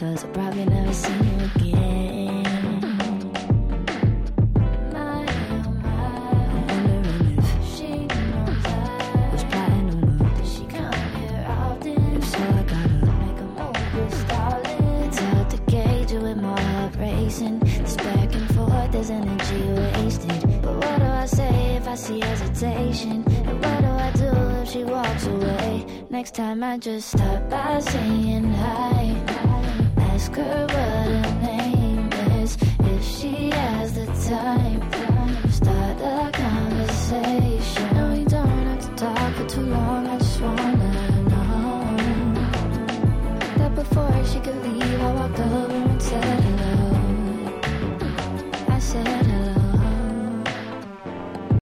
'cause I'll probably never see you again. My, oh my, I'm wondering if she knows I was plotting on her. Does she come here often? If so, I gotta make a move with stalling. It's hard to gauge it with my heart racing. This back and forth, there's energy wasted. But what do I say if I see hesitation? And what do I do if she walks away? Next time I just stop by saying hi. Ask her what her name is, if she has the time.